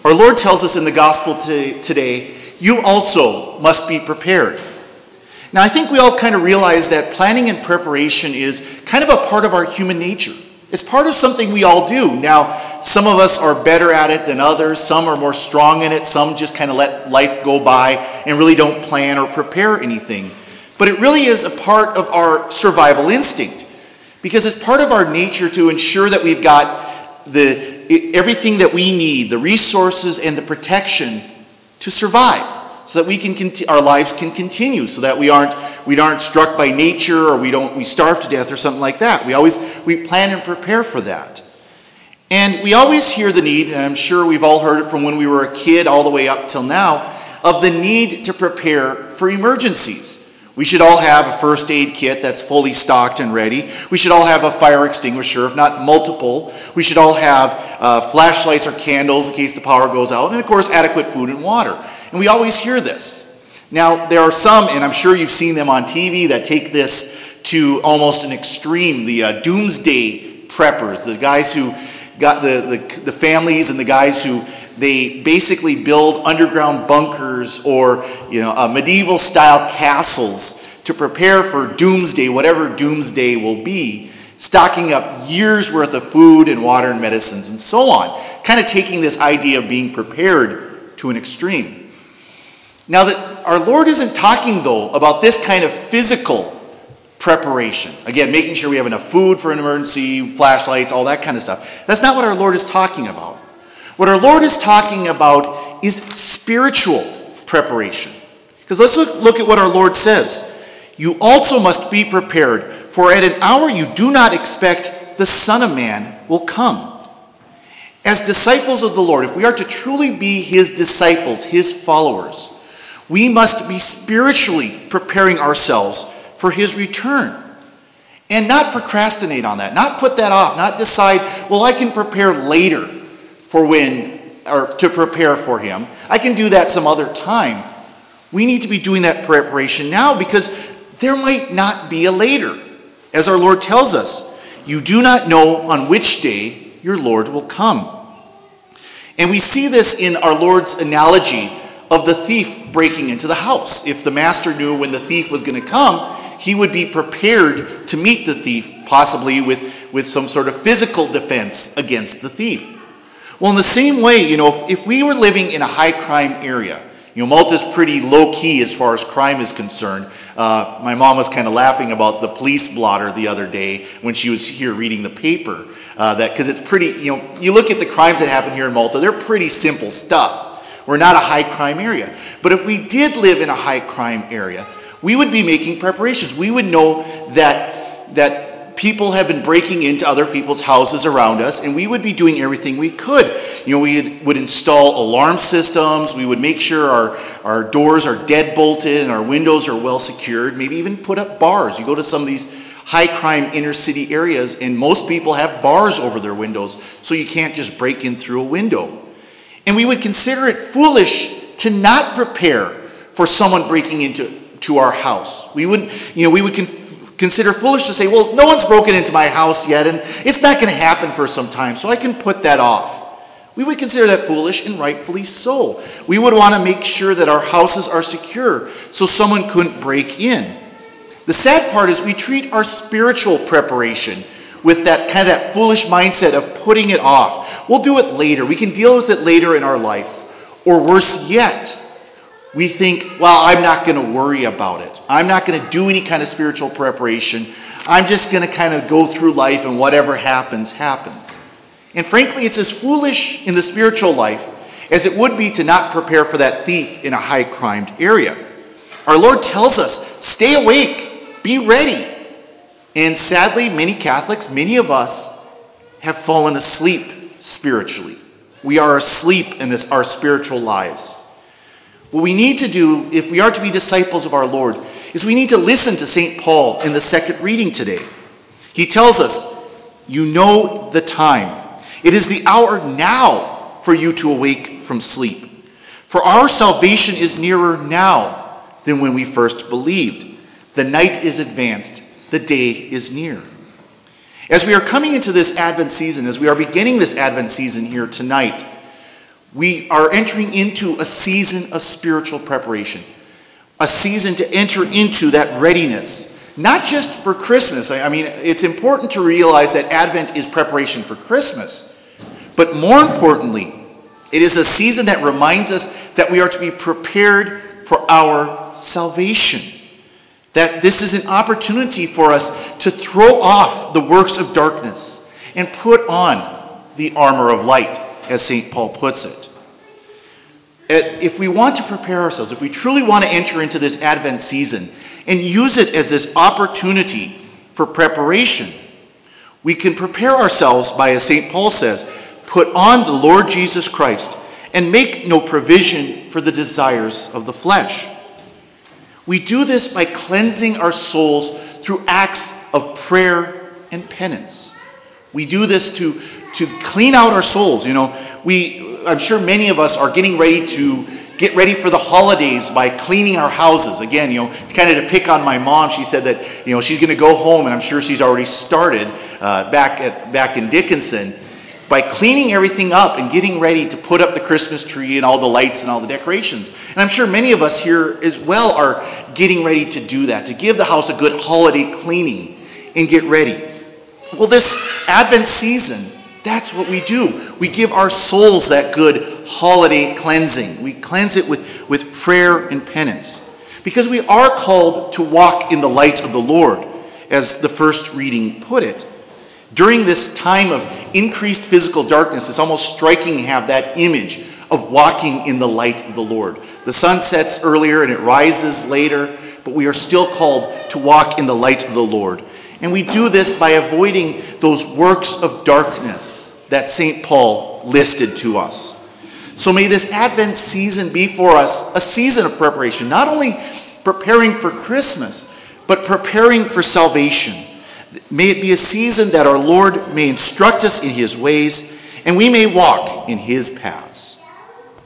Our Lord tells us in the gospel today, you also must be prepared. Now, I think we all kind of realize that planning and preparation is kind of a part of our human nature. It's part of something we all do. Now, some of us are better at it than others. Some are more strong in it. Some just kind of let life go by and really don't plan or prepare anything. But it really is a part of our survival instinct, because it's part of our nature to ensure that we've got everything that we need, the resources and the protection to survive, so that we can our lives can continue, so that we aren't struck by nature, or we starve to death or something like that. We plan and prepare for that. And we always hear the need, and I'm sure we've all heard it from when we were a kid all the way up till now, of the need to prepare for emergencies. We should all have a first aid kit that's fully stocked and ready. We should all have a fire extinguisher, if not multiple. We should all have flashlights or candles in case the power goes out. And of course, adequate food and water. And we always hear this. Now, there are some, and I'm sure you've seen them on TV, that take this to almost an extreme. The doomsday preppers, the guys who got the families and the guys who they basically build underground bunkers or medieval style castles to prepare for doomsday, whatever doomsday will be, stocking up years worth of food and water and medicines and so on, kind of taking this idea of being prepared to an extreme. Now, that our Lord isn't talking, though, about this kind of physical preparation. Again, making sure we have enough food for an emergency, flashlights, all that kind of stuff. That's not what our Lord is talking about. What our Lord is talking about is spiritual preparation. Because let's look at what our Lord says. You also must be prepared, for at an hour you do not expect the Son of Man will come. As disciples of the Lord, if we are to truly be His disciples, His followers, we must be spiritually preparing ourselves for His return. And not procrastinate on that. Not put that off. Not decide, well, I can prepare later to prepare for Him. I can do that some other time. We need to be doing that preparation now, because there might not be a later. As our Lord tells us, you do not know on which day your Lord will come. And we see this in our Lord's analogy of the thief breaking into the house. If the master knew when the thief was going to come, he would be prepared to meet the thief, possibly with some sort of physical defense against the thief. Well, in the same way, if we were living in a high crime area, Malta's pretty low key as far as crime is concerned. My mom was kind of laughing about the police blotter the other day when she was here reading the paper. Because it's pretty, you look at the crimes that happen here in Malta, they're pretty simple stuff. We're not a high crime area. But if we did live in a high crime area, we would be making preparations. We would know that people have been breaking into other people's houses around us, and we would be doing everything we could. We would install alarm systems. We would make sure our doors are dead bolted and our windows are well secured. Maybe even put up bars. You go to some of these high crime inner city areas, and most people have bars over their windows, so you can't just break in through a window. And we would consider it foolish to not prepare for someone breaking into our house. We would consider foolish to say, well, no one's broken into my house yet, and it's not going to happen for some time, so I can put that off. We would consider that foolish, and rightfully so. We would want to make sure that our houses are secure so someone couldn't break in. The sad part is we treat our spiritual preparation with that kind of that foolish mindset of putting it off. We'll do it later. We can deal with it later in our life. Or worse yet, we think, well, I'm not going to worry about it. I'm not going to do any kind of spiritual preparation. I'm just going to kind of go through life, and whatever happens, happens. And frankly, it's as foolish in the spiritual life as it would be to not prepare for that thief in a high-crimed area. Our Lord tells us, stay awake, be ready. And sadly, many Catholics, many of us, have fallen asleep spiritually. We are asleep in our spiritual lives. What we need to do, if we are to be disciples of our Lord, is we need to listen to St. Paul in the second reading today. He tells us, you know the time. It is the hour now for you to awake from sleep. For our salvation is nearer now than when we first believed. The night is advanced. The day is near. As we are coming into this Advent season, as we are beginning this Advent season here tonight, We are entering into a season of spiritual preparation, a season to enter into that readiness. Not just for Christmas. I mean, it's important to realize that Advent is preparation for Christmas. But more importantly, it is a season that reminds us that we are to be prepared for our salvation. That this is an opportunity for us to throw off the works of darkness and put on the armor of light, as St. Paul puts it. If we want to prepare ourselves, if we truly want to enter into this Advent season and use it as this opportunity for preparation, we can prepare ourselves by, as St. Paul says, put on the Lord Jesus Christ and make no provision for the desires of the flesh. We do this by cleansing our souls through acts of prayer and penance. We do this to clean out our souls. I'm sure many of us are getting ready for the holidays by cleaning our houses. Again, kind of to pick on my mom, she said that, she's going to go home, and I'm sure she's already started back in Dickinson, by cleaning everything up and getting ready to put up the Christmas tree and all the lights and all the decorations. And I'm sure many of us here as well are getting ready to do that, to give the house a good holiday cleaning and get ready. Well, this Advent season, that's what we do. We give our souls that good holiday cleansing. We cleanse it with prayer and penance. Because we are called to walk in the light of the Lord, as the first reading put it. During this time of increased physical darkness, it's almost striking to have that image of walking in the light of the Lord. The sun sets earlier and it rises later, but we are still called to walk in the light of the Lord. And we do this by avoiding those works of darkness that St. Paul listed to us. So may this Advent season be for us a season of preparation, not only preparing for Christmas, but preparing for salvation. May it be a season that our Lord may instruct us in his ways, and we may walk in his paths.